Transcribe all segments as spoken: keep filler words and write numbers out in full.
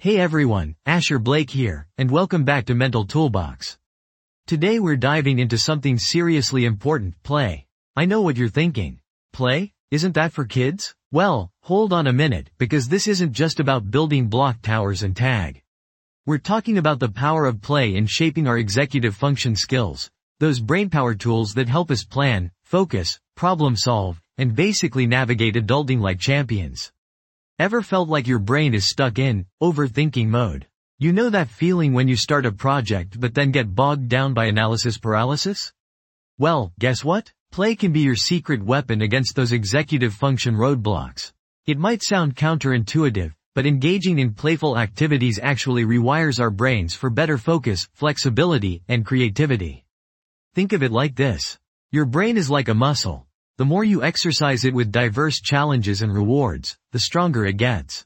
Hey everyone, Asher Blake here, and welcome back to Mental Toolbox. Today we're diving into something seriously important, play. I know what you're thinking. Play? Isn't that for kids? Well, hold on a minute, because this isn't just about building block towers and tag. We're talking about the power of play in shaping our executive function skills, those brainpower tools that help us plan, focus, problem solve, and basically navigate adulting like champions. Ever felt like your brain is stuck in overthinking mode? You know that feeling when you start a project but then get bogged down by analysis paralysis? Well, guess what? Play can be your secret weapon against those executive function roadblocks. It might sound counterintuitive, but engaging in playful activities actually rewires our brains for better focus, flexibility, and creativity. Think of it like this. Your brain is like a muscle. The more you exercise it with diverse challenges and rewards, the stronger it gets.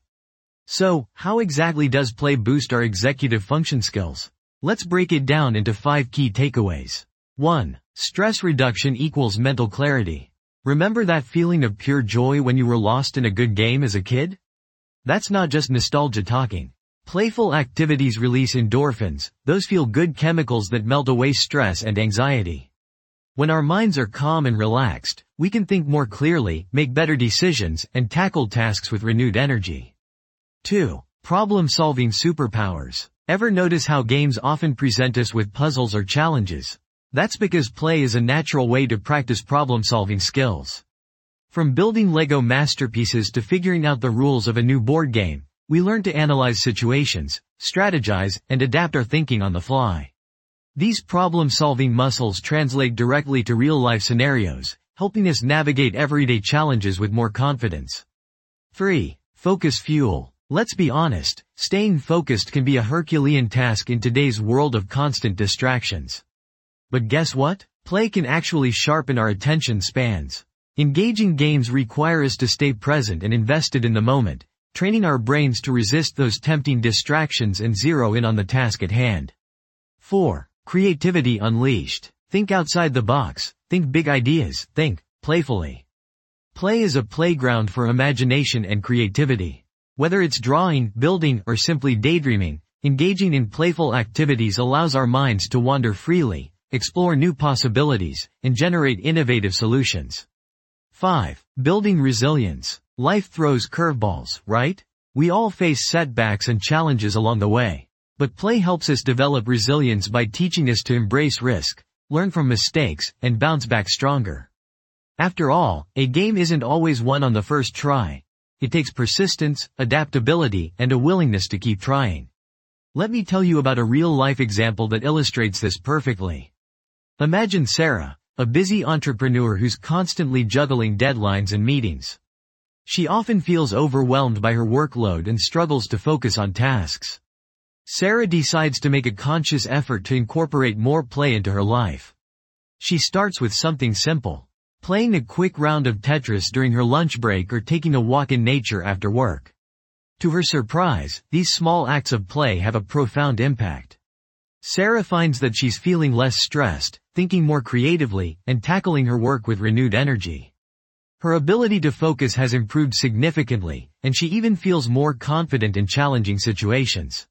So, how exactly does play boost our executive function skills? Let's break it down into five key takeaways. one. Stress reduction equals mental clarity. Remember that feeling of pure joy when you were lost in a good game as a kid? That's not just nostalgia talking. Playful activities release endorphins, those feel-good chemicals that melt away stress and anxiety. When our minds are calm and relaxed, we can think more clearly, make better decisions, and tackle tasks with renewed energy. two. Problem-solving superpowers. Ever notice how games often present us with puzzles or challenges? That's because play is a natural way to practice problem-solving skills. From building Lego masterpieces to figuring out the rules of a new board game, we learn to analyze situations, strategize, and adapt our thinking on the fly. These problem-solving muscles translate directly to real-life scenarios, helping us navigate everyday challenges with more confidence. three. Focus fuel. Let's be honest, staying focused can be a Herculean task in today's world of constant distractions. But guess what? Play can actually sharpen our attention spans. Engaging games require us to stay present and invested in the moment, training our brains to resist those tempting distractions and zero in on the task at hand. four. Creativity unleashed. Think outside the box, think big ideas, think playfully. Play is a playground for imagination and creativity. Whether it's drawing, building, or simply daydreaming, engaging in playful activities allows our minds to wander freely, explore new possibilities, and generate innovative solutions. five. Building resilience. Life throws curveballs, right? We all face setbacks and challenges along the way. But play helps us develop resilience by teaching us to embrace risk, learn from mistakes, and bounce back stronger. After all, a game isn't always won on the first try. It takes persistence, adaptability, and a willingness to keep trying. Let me tell you about a real-life example that illustrates this perfectly. Imagine Sarah, a busy entrepreneur who's constantly juggling deadlines and meetings. She often feels overwhelmed by her workload and struggles to focus on tasks. Sarah decides to make a conscious effort to incorporate more play into her life. She starts with something simple, playing a quick round of Tetris during her lunch break or taking a walk in nature after work. To her surprise, these small acts of play have a profound impact. Sarah finds that she's feeling less stressed, thinking more creatively, and tackling her work with renewed energy. Her ability to focus has improved significantly, and she even feels more confident in challenging situations.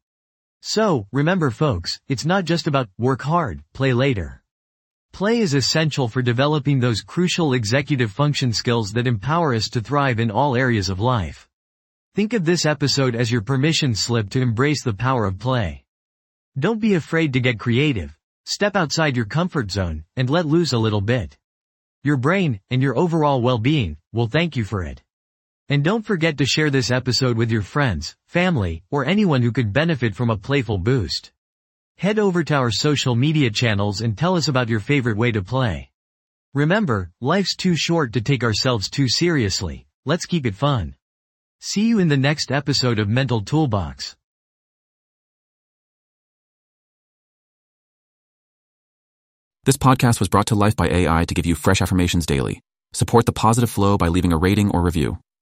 So, remember folks, it's not just about work hard, play later. Play is essential for developing those crucial executive function skills that empower us to thrive in all areas of life. Think of this episode as your permission slip to embrace the power of play. Don't be afraid to get creative. Step outside your comfort zone, and let loose a little bit. Your brain, and your overall well-being, will thank you for it. And don't forget to share this episode with your friends, family, or anyone who could benefit from a playful boost. Head over to our social media channels and tell us about your favorite way to play. Remember, life's too short to take ourselves too seriously. Let's keep it fun. See you in the next episode of Mental Toolbox. This podcast was brought to life by A I to give you fresh affirmations daily. Support the positive flow by leaving a rating or review.